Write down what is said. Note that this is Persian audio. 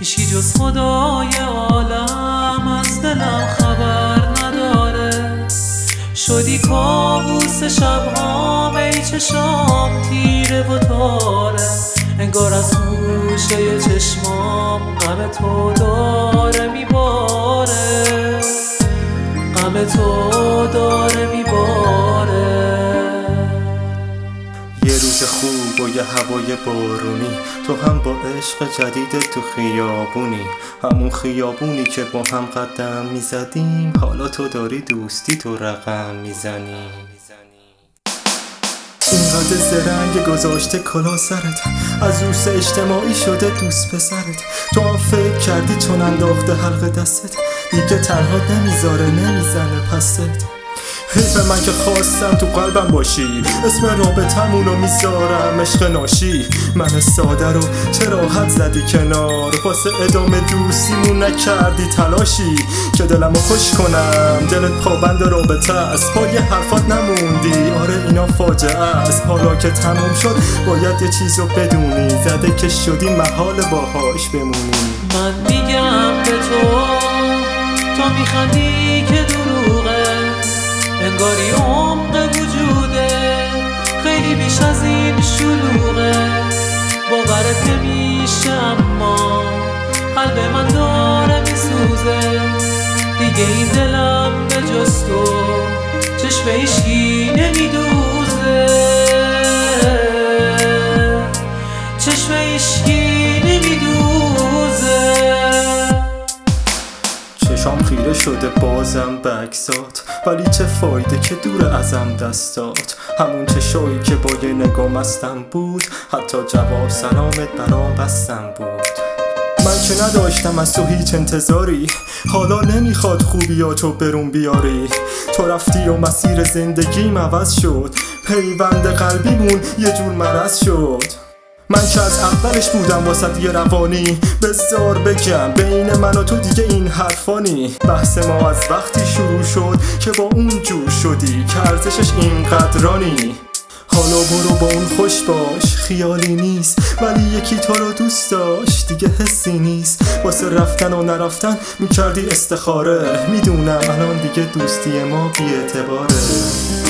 هیچی جز خدای عالم از دلم خبر نداره. شدی کابوس شبهام، ای چشام تیره و تاره. انگار از گوشه چشمام غم تو داره میباره، غم تو داره میباره. یه روز خوب و یه هوای بارونی، تو هم با عشق جدید تو خیابونی، همون خیابونی که با هم قدم میزدیم. حالا تو داری دوستی تو رقم میزنی. اینقدر زرنگ گذاشته کلا سرت، از روز اجتماعی شده دوست پسرت. تو هم فکر کردی چون انداخته حلق دستت، دیگه تنها نمیذاره نمیزنه پست. حیف من که خواستم تو قلبم باشی، اسم رابطمونو میذارم عشق ناشی. من ساده رو چرا حد زدی کنار، واسه ادامه دوستیمون نکردی تلاشی که دلمو خوش کنم. دلت پابند رابطه است، پای حرفات نموندی. آره اینا فاجعه است، حالا که تموم شد باید یه چیزو بدونی، زده که شدی محال باهاش بمونی. من میگم به تو میخندی که دروغه، انگاری عمق وجوده خیلی بیش از این شلوغه. باورت نمیشه اما قلب من داره میسوزه. دیگه این دلم به جز تو چشم هیچکی نمیدوزه، چشم هیچکی نمیدوزه. چشام خیره شده بازم به عکسات، ولی چه فایده که دور ازم دستات. همون چشایی که با یه نگاه مستم بود، حتی جواب سلامت برام بستم بود. من که نداشتم از تو هیچ انتظاری، حالا نمیخواد خوبیاتو برون بیاری. تو رفتی و مسیر زندگیم عوض شد، پیوند قلبیمون یه جور مرض شد. من که از اولش بودم واسه یه روانی، بذار بگم بین من و تو دیگه این حرفانی. بحث ما از وقتی شروع شد که با اون جور شدی که ارزشش اینقدرانی. حالا برو با اون خوش باش، خیالی نیست ولی یکی تو رو دوست داشت، دیگه حسی نیست. واسه رفتن و نرفتن میکردی استخاره، میدونم الان دیگه دوستی ما بی اعتباره.